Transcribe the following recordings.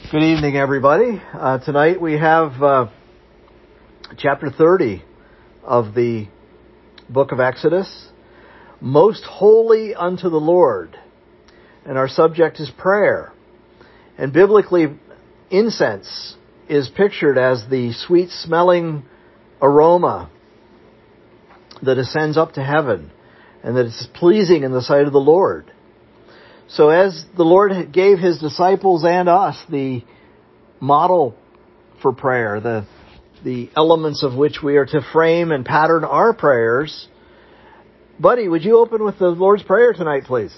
Good evening, everybody. Tonight we have chapter 30 of the book of Exodus, Most Holy Unto the Lord. And our subject is prayer. And biblically, incense is pictured as the sweet-smelling aroma that ascends up to heaven and that is pleasing in the sight of the Lord. So as the Lord gave His disciples and us the model for prayer, the elements of which we are to frame and pattern our prayers, Buddy, would you open with the Lord's Prayer tonight, please?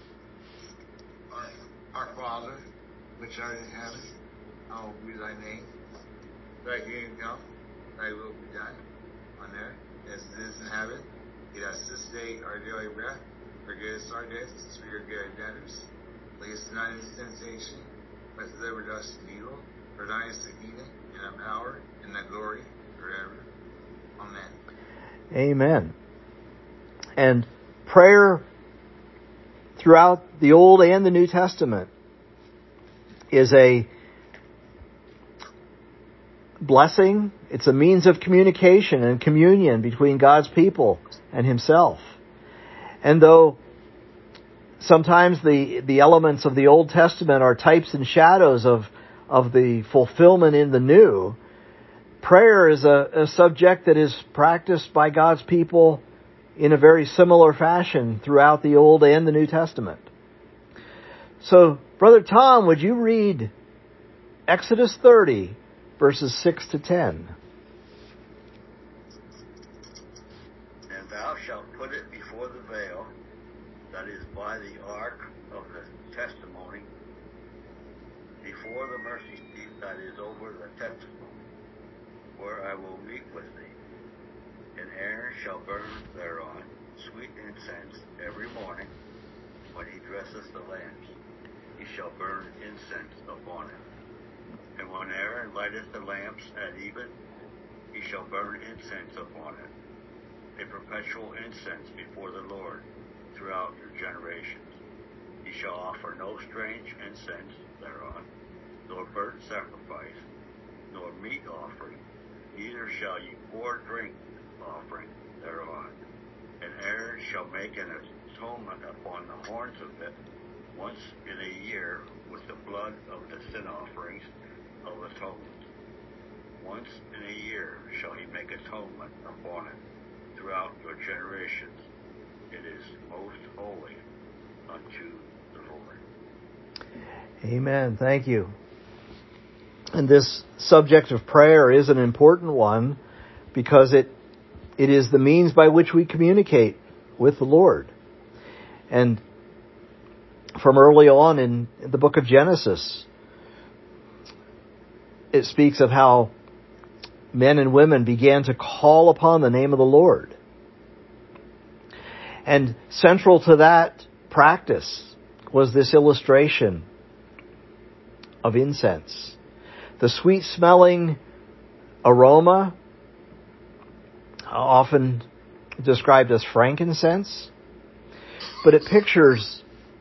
Our Father, which art in heaven, hallowed be thy name. Thy kingdom come, thy will be done, on earth as it is in heaven. Give us this day our daily bread. Forgive us our debts, as we forgive our debtors. Lead us not into temptation, but deliver us from evil. For thine is the kingdom, and the power, and the glory, forever. Amen. Amen. And prayer throughout the Old and the New Testament is a blessing. It's a means of communication and communion between God's people and Himself. And though sometimes the elements of the Old Testament are types and shadows of the fulfillment in the New, prayer is a subject that is practiced by God's people in a very similar fashion throughout the Old and the New Testament. So, Brother Tom, would you read Exodus 30, verses 6 to 10? And thou shalt put it before the veil that is by the ark of the testimony, before the mercy seat that is over the testimony, where I will meet with thee. And Aaron shall burn thereon sweet incense every morning when he dresseth the lamps. He shall burn incense upon it. And when Aaron lighteth the lamps at even, he shall burn incense upon it, a perpetual incense before the Lord throughout your generations. Ye shall offer no strange incense thereon, nor burnt sacrifice, nor meat offering, neither shall ye pour drink offering thereon. And Aaron shall make an atonement upon the horns of it once in a year with the blood of the sin offerings of atonement. Once in a year shall he make atonement upon it throughout your generations. It is most holy unto the Lord. Amen. Thank you. And this subject of prayer is an important one because it is the means by which we communicate with the Lord. And from early on in the book of Genesis, it speaks of how men and women began to call upon the name of the Lord. And central to that practice was this illustration of incense. The sweet-smelling aroma, often described as frankincense, but it pictures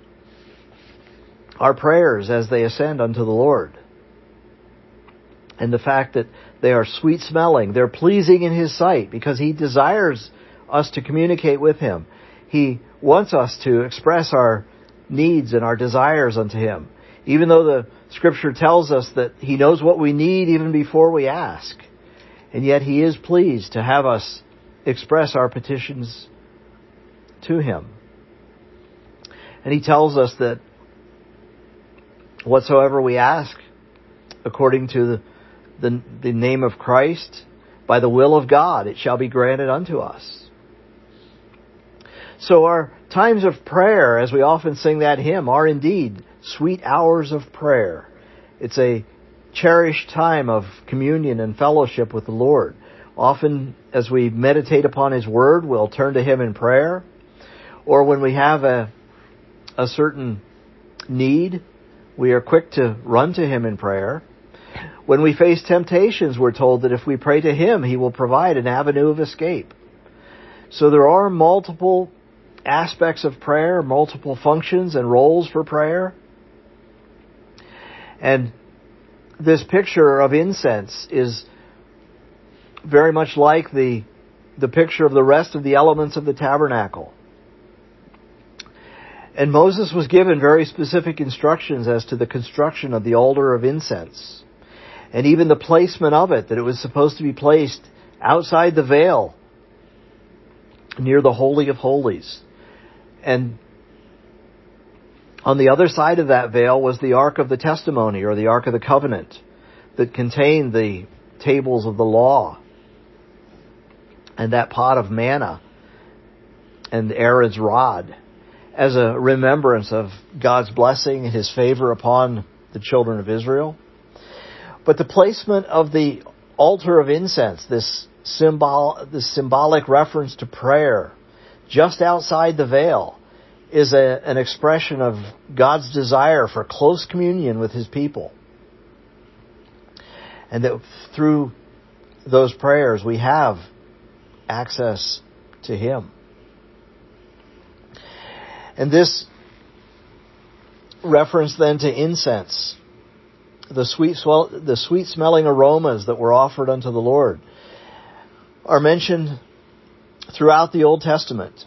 our prayers as they ascend unto the Lord. And the fact that they are sweet-smelling, they're pleasing in His sight because He desires us to communicate with Him. He wants us to express our needs and our desires unto Him. Even though the Scripture tells us that He knows what we need even before we ask. And yet He is pleased to have us express our petitions to Him. And He tells us that whatsoever we ask, according to the name of Christ, by the will of God, it shall be granted unto us. So our times of prayer, as we often sing that hymn, are indeed sweet hours of prayer. It's a cherished time of communion and fellowship with the Lord. Often, as we meditate upon His Word, we'll turn to Him in prayer. Or when we have a certain need, we are quick to run to Him in prayer. When we face temptations, we're told that if we pray to Him, He will provide an avenue of escape. So there are multiple aspects of prayer, multiple functions and roles for prayer. And this picture of incense is very much like the picture of the rest of the elements of the tabernacle. And Moses was given very specific instructions as to the construction of the altar of incense, and even the placement of it, that it was supposed to be placed outside the veil, near the Holy of Holies. And on the other side of that veil was the Ark of the Testimony, or the Ark of the Covenant, that contained the tables of the law, and that pot of manna, and Aaron's rod, as a remembrance of God's blessing and His favor upon the children of Israel. But the placement of the altar of incense, this symbolic reference to prayer, just outside the veil, is an expression of God's desire for close communion with His people. And that through those prayers we have access to Him. And this reference then to incense, the sweet smelling aromas that were offered unto the Lord, are mentioned throughout the Old Testament.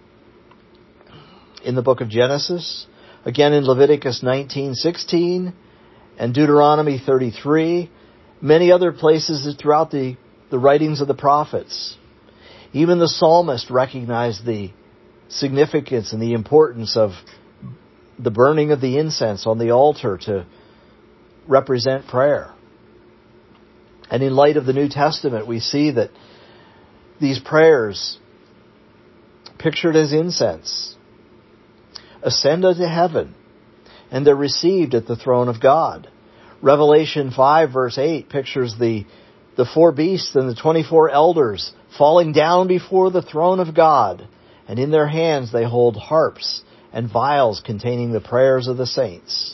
In the book of Genesis, again in Leviticus 19:16 and Deuteronomy 33, many other places throughout the writings of the prophets. Even the psalmist recognized the significance and the importance of the burning of the incense on the altar to represent prayer. And in light of the New Testament, we see that these prayers, pictured as incense, ascend unto heaven, and they're received at the throne of God. Revelation 5 verse 8 pictures the 4 beasts and the 24 elders falling down before the throne of God, and in their hands they hold harps and vials containing the prayers of the saints.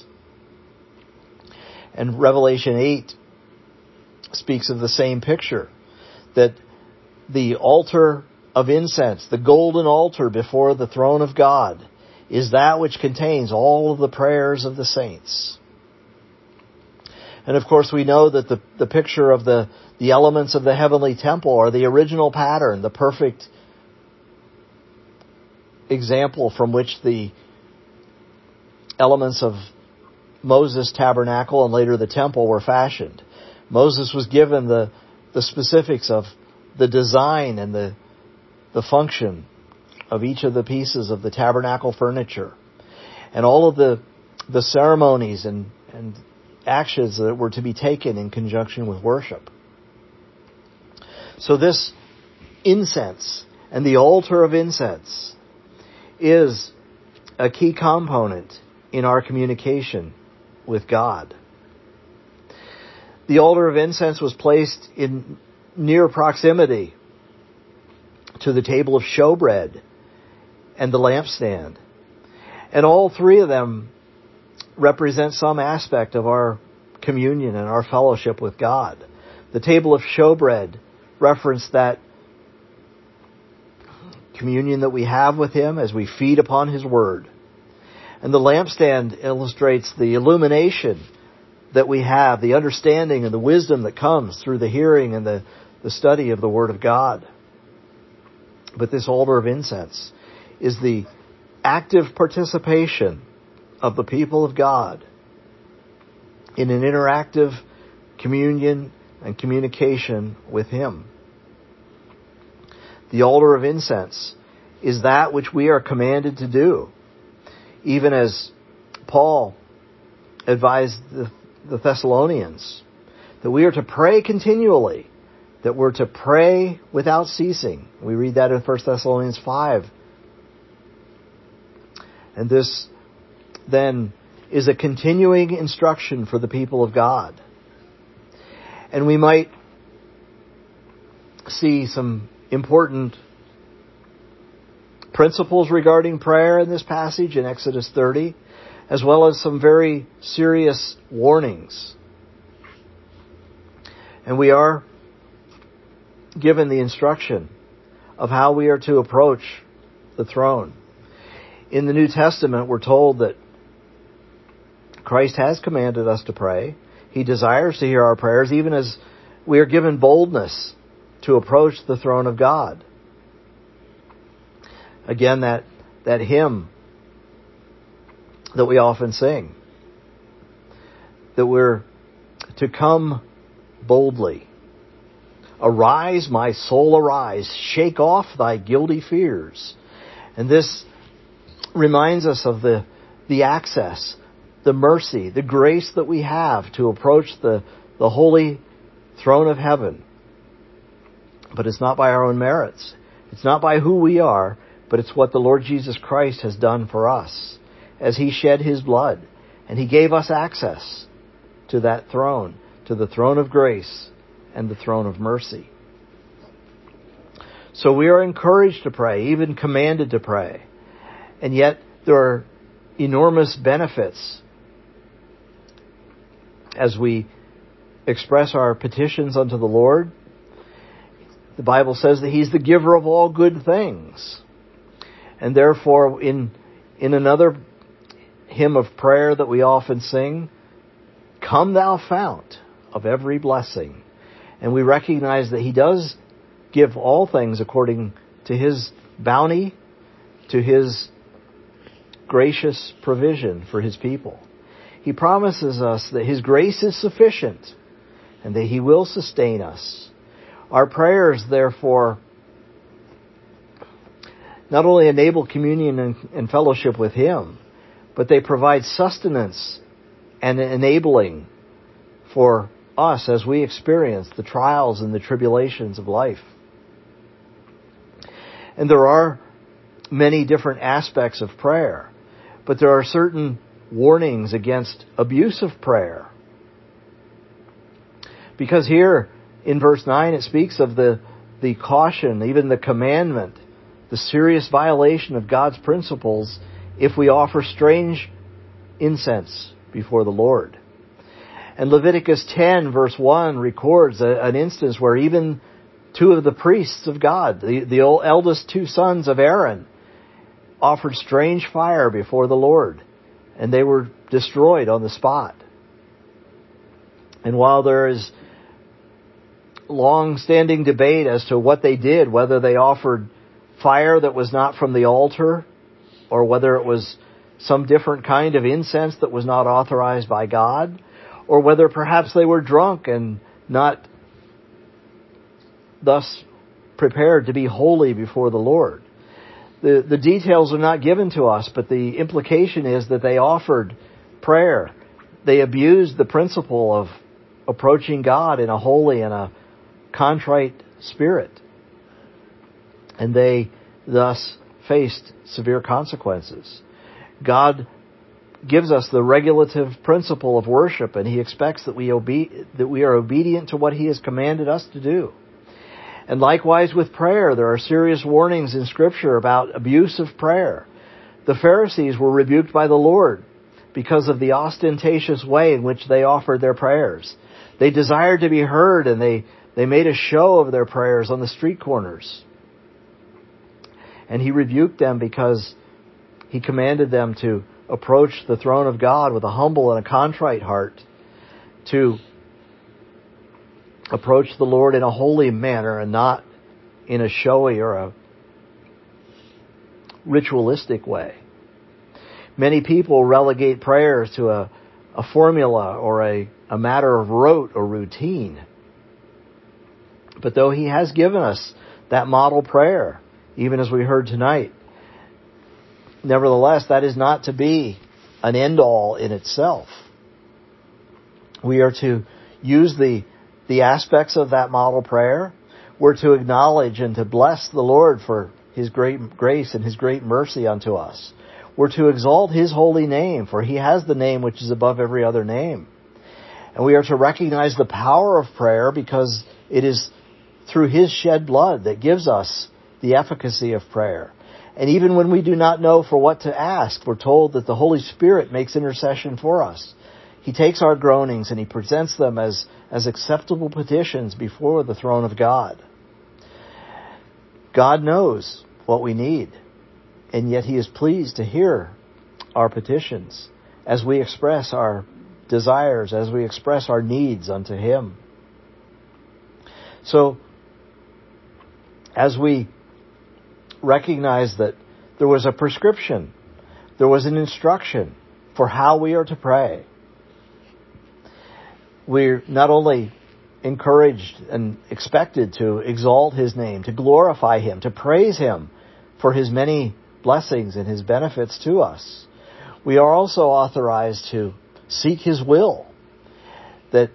And Revelation 8 speaks of the same picture, that the altar of incense, the golden altar before the throne of God, is that which contains all of the prayers of the saints. And of course we know that the picture of the elements of the heavenly temple are the original pattern, the perfect example from which the elements of Moses' tabernacle and later the temple were fashioned. Moses was given the specifics of the design and the function of each of the pieces of the tabernacle furniture, and all of the ceremonies and actions that were to be taken in conjunction with worship. So this incense and the altar of incense is a key component in our communication with God. The altar of incense was placed in near proximity to the table of showbread and the lampstand. And all three of them represent some aspect of our communion and our fellowship with God. The table of showbread referenced that communion that we have with Him as we feed upon His Word. And the lampstand illustrates the illumination that we have, the understanding and the wisdom that comes through the hearing and the study of the Word of God. But this altar of incense is the active participation of the people of God in an interactive communion and communication with Him. The altar of incense is that which we are commanded to do, even as Paul advised the Thessalonians, that we are to pray continually, that we're to pray without ceasing. We read that in 1 Thessalonians 5. And this then is a continuing instruction for the people of God. And we might see some important principles regarding prayer in this passage in Exodus 30, as well as some very serious warnings. And we are given the instruction of how we are to approach the throne. In the New Testament, we're told that Christ has commanded us to pray. He desires to hear our prayers, even as we are given boldness to approach the throne of God. Again, that hymn that we often sing, that we're to come boldly. Arise, my soul, arise. Shake off thy guilty fears. And this reminds us of the access, the mercy, the grace that we have to approach the holy throne of heaven. But it's not by our own merits. It's not by who we are, but it's what the Lord Jesus Christ has done for us as He shed His blood. And He gave us access to that throne, to the throne of grace and the throne of mercy. So we are encouraged to pray, even commanded to pray. And yet there are enormous benefits as we express our petitions unto the Lord. The Bible says that He's the giver of all good things. And therefore, in another hymn of prayer that we often sing, "Come thou fount of every blessing." And we recognize that He does give all things according to His bounty, to His gracious provision for His people. He promises us that His grace is sufficient and that He will sustain us. Our prayers, therefore, not only enable communion and fellowship with Him, but they provide sustenance and enabling for us as we experience the trials and the tribulations of life. And there are many different aspects of prayer, but there are certain warnings against abusive prayer. Because here in verse 9 it speaks of the caution, even the commandment, the serious violation of God's principles if we offer strange incense before the Lord. And Leviticus 10 verse 1 records an instance where even two of the priests of God, the eldest two sons of Aaron, offered strange fire before the Lord, and they were destroyed on the spot. And while there is long-standing debate as to what they did, whether they offered fire that was not from the altar, or whether it was some different kind of incense that was not authorized by God, or whether perhaps they were drunk and not thus prepared to be holy before the Lord. The details are not given to us, but the implication is that they offered prayer. They abused the principle of approaching God in a holy and a contrite spirit. And they thus faced severe consequences. God gives us the regulative principle of worship, and He expects that we are obedient to what He has commanded us to do. And likewise with prayer, there are serious warnings in Scripture about abusive prayer. The Pharisees were rebuked by the Lord because of the ostentatious way in which they offered their prayers. They desired to be heard, and they made a show of their prayers on the street corners. And He rebuked them because He commanded them to approach the throne of God with a humble and a contrite heart, to approach the Lord in a holy manner and not in a showy or a ritualistic way. Many people relegate prayers to a formula or a matter of rote or routine. But though He has given us that model prayer, even as we heard tonight, nevertheless, that is not to be an end-all in itself. We are to use the aspects of that model prayer. We're to acknowledge and to bless the Lord for His great grace and His great mercy unto us. We're to exalt His holy name, for He has the name which is above every other name. And we are to recognize the power of prayer because it is through His shed blood that gives us the efficacy of prayer. And even when we do not know for what to ask, we're told that the Holy Spirit makes intercession for us. He takes our groanings and He presents them as acceptable petitions before the throne of God. God knows what we need, and yet He is pleased to hear our petitions as we express our desires, as we express our needs unto Him. So, as we recognize that there was a prescription, there was an instruction for how we are to pray, we're not only encouraged and expected to exalt His name, to glorify Him, to praise Him for His many blessings and His benefits to us, we are also authorized to seek His will, that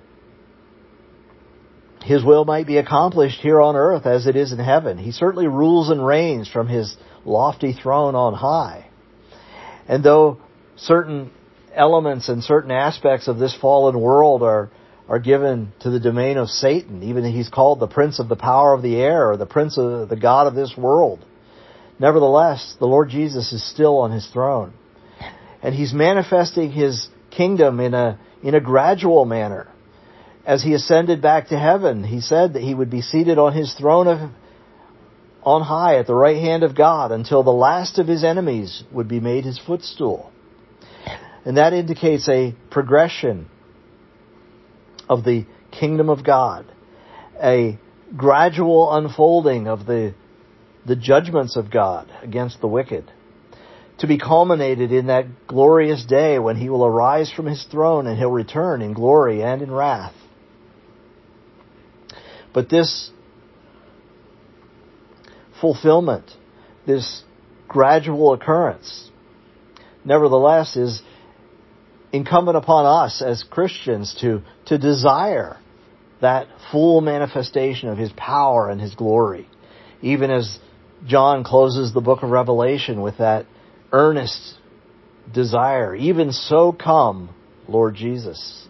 His will might be accomplished here on earth as it is in heaven. He certainly rules and reigns from His lofty throne on high. And though certain elements and certain aspects of this fallen world are given to the domain of Satan, even he's called the prince of the power of the air, or the prince of the god of this world, nevertheless, the Lord Jesus is still on His throne. And He's manifesting His kingdom in a gradual manner. As He ascended back to heaven, He said that He would be seated on His throne on high at the right hand of God until the last of His enemies would be made His footstool. And that indicates a progression of the kingdom of God, a gradual unfolding of the judgments of God against the wicked, to be culminated in that glorious day when He will arise from His throne and He'll return in glory and in wrath. But this fulfillment, this gradual occurrence, nevertheless, is incumbent upon us as Christians to desire that full manifestation of His power and His glory. Even as John closes the book of Revelation with that earnest desire, even so come, Lord Jesus.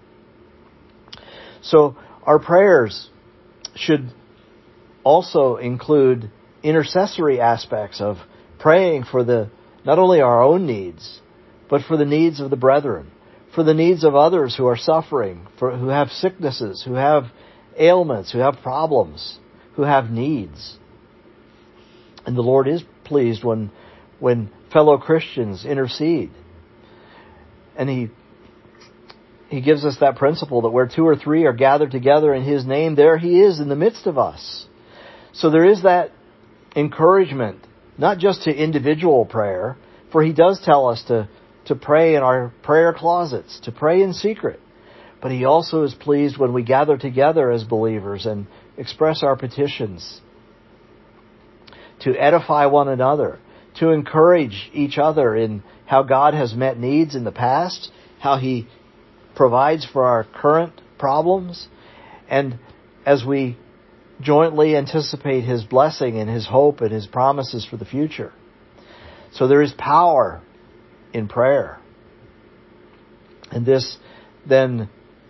So our prayers should also include intercessory aspects of praying for not only our own needs, but for the needs of the brethren, for the needs of others who are suffering, who have sicknesses, who have ailments, who have problems, who have needs. And the Lord is pleased when fellow Christians intercede. And He gives us that principle that where 2 or 3 are gathered together in His name, there He is in the midst of us. So there is that encouragement, not just to individual prayer, for He does tell us to pray in our prayer closets, to pray in secret. But He also is pleased when we gather together as believers and express our petitions, to edify one another, to encourage each other in how God has met needs in the past, how He provides for our current problems, and as we jointly anticipate His blessing and His hope and His promises for the future. So there is power in prayer. And this then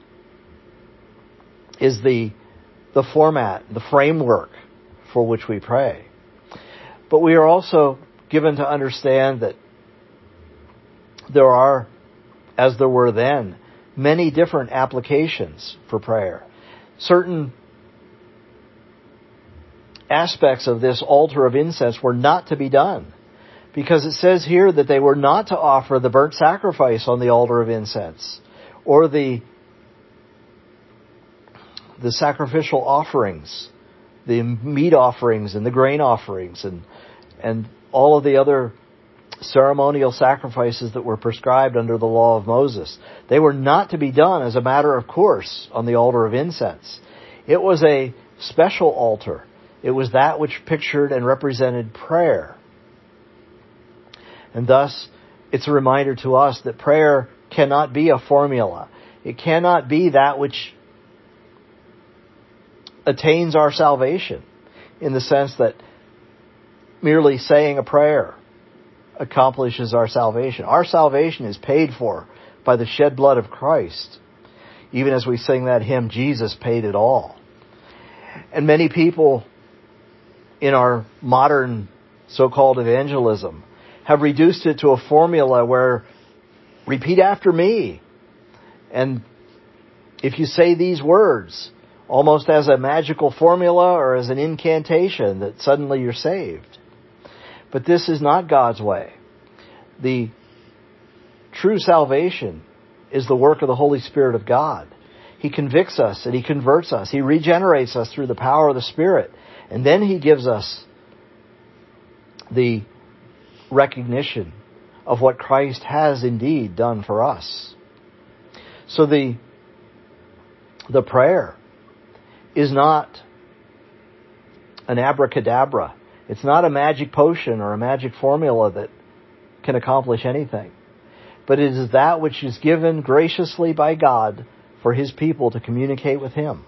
is the format, the framework for which we pray. But we are also given to understand that there are, as there were then, many different applications for prayer. Certain aspects of this altar of incense were not to be done, because it says here that they were not to offer the burnt sacrifice on the altar of incense, or the sacrificial offerings, the meat offerings and the grain offerings, and all of the other ceremonial sacrifices that were prescribed under the law of Moses. They were not to be done as a matter of course on the altar of incense. It was a special altar. It was that which pictured and represented prayer. And thus, it's a reminder to us that prayer cannot be a formula. It cannot be that which attains our salvation, in the sense that merely saying a prayer accomplishes our salvation. Our salvation is paid for by the shed blood of Christ. Even as we sing that hymn, Jesus paid it all. And many people in our modern so-called evangelism have reduced it to a formula where repeat after me. And if you say these words, almost as a magical formula or as an incantation, that suddenly you're saved. But this is not God's way. The true salvation is the work of the Holy Spirit of God. He convicts us and He converts us. He regenerates us through the power of the Spirit. And then He gives us the recognition of what Christ has indeed done for us. So the prayer is not an abracadabra. It's not a magic potion or a magic formula that can accomplish anything. But it is that which is given graciously by God for His people to communicate with Him.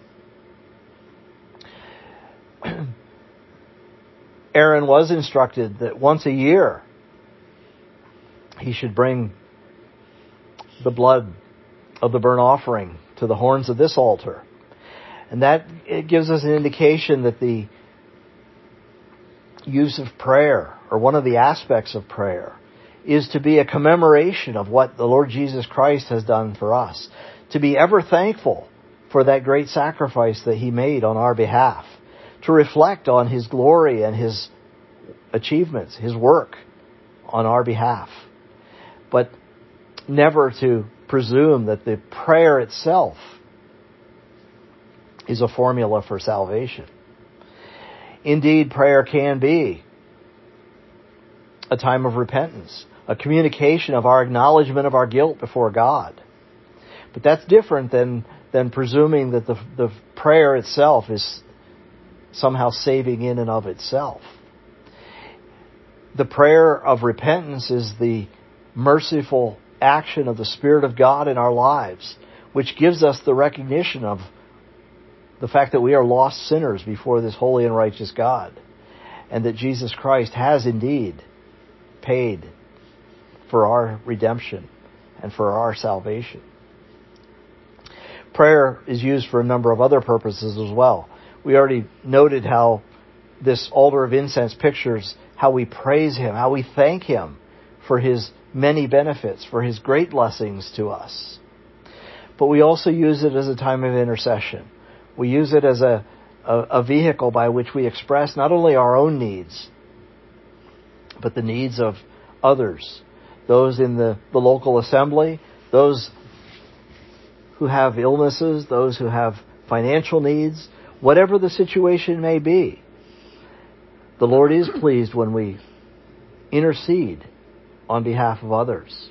Aaron was instructed that once a year he should bring the blood of the burnt offering to the horns of this altar. And that it gives us an indication that the use of prayer, or one of the aspects of prayer, is to be a commemoration of what the Lord Jesus Christ has done for us. To be ever thankful for that great sacrifice that He made on our behalf. To reflect on His glory and His achievements, His work on our behalf. But never to presume that the prayer itself is a formula for salvation. Indeed, prayer can be a time of repentance, a communication of our acknowledgement of our guilt before God. But that's different than presuming that the prayer itself is somehow saving in and of itself. The prayer of repentance is the merciful action of the Spirit of God in our lives, which gives us the recognition of the fact that we are lost sinners before this holy and righteous God, and that Jesus Christ has indeed paid for our redemption and for our salvation. Prayer is used for a number of other purposes as well. We already noted how this altar of incense pictures how we praise Him, how we thank Him for His many benefits, for His great blessings to us. But we also use it as a time of intercession. We use it as a vehicle by which we express not only our own needs, but the needs of others, those in the local assembly, those who have illnesses, those who have financial needs, whatever the situation may be. The Lord is pleased when we intercede on behalf of others.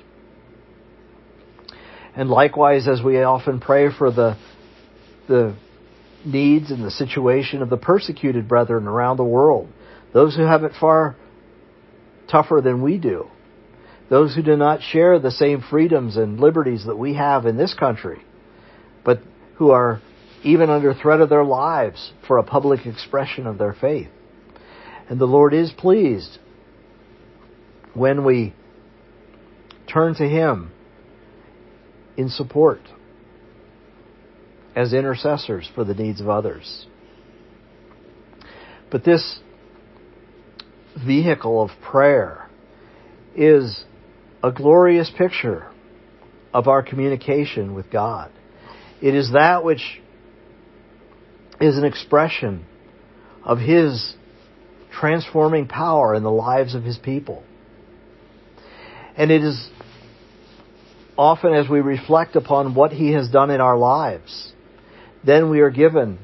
And likewise, as we often pray for the needs and the situation of the persecuted brethren around the world, those who have it far tougher than we do, those who do not share the same freedoms and liberties that we have in this country, but who are even under threat of their lives for a public expression of their faith. And the Lord is pleased when we turn to Him in support as intercessors for the needs of others. But this vehicle of prayer is a glorious picture of our communication with God. It is that which is an expression of His transforming power in the lives of His people. And it is often as we reflect upon what He has done in our lives, then we are given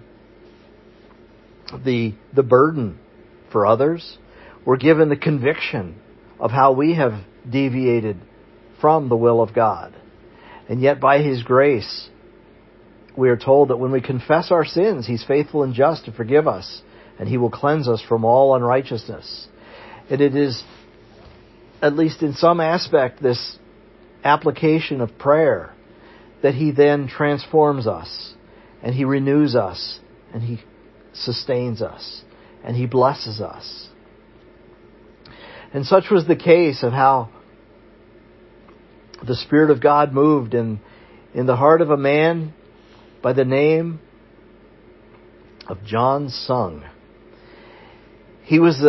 the burden for others. We're given the conviction of how we have deviated from the will of God. And yet by His grace, we are told that when we confess our sins, He's faithful and just to forgive us, and He will cleanse us from all unrighteousness. And it is, at least in some aspect, this application of prayer that He then transforms us, and He renews us, and He sustains us, and He blesses us. And such was the case of how the Spirit of God moved in the heart of a man by the name of John Sung. He was